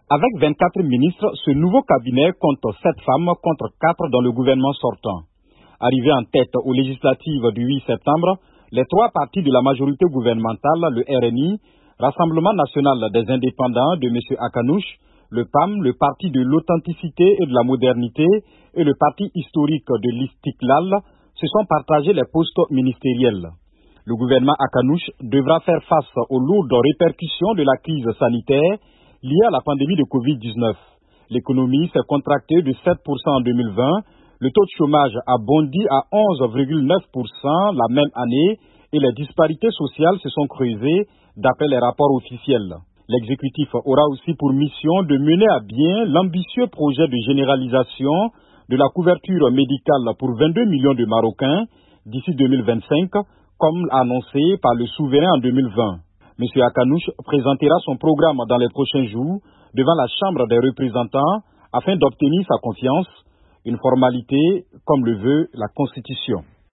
Avec 24 ministres, ce nouveau cabinet compte 7 femmes contre 4 dans le gouvernement sortant. Arrivés en tête aux législatives du 8 septembre, les 3 partis de la majorité gouvernementale, le RNI, Rassemblement national des indépendants de M. Akanouche, le PAM, le Parti de l'authenticité et de la modernité et le Parti historique de l'Istiklal se sont partagés les postes ministériels. Le gouvernement Akanouche devra faire face aux lourdes répercussions de la crise sanitaire liée à la pandémie de Covid-19. L'économie s'est contractée de 7% en 2020, le taux de chômage a bondi à 11,9% la même année et les disparités sociales se sont creusées d'après les rapports officiels. L'exécutif aura aussi pour mission de mener à bien l'ambitieux projet de généralisation de la couverture médicale pour 22 millions de Marocains d'ici 2025, comme annoncé par le souverain en 2020. M. Akanouche présentera son programme dans les prochains jours devant la Chambre des représentants afin d'obtenir sa confiance, une formalité comme le veut la Constitution.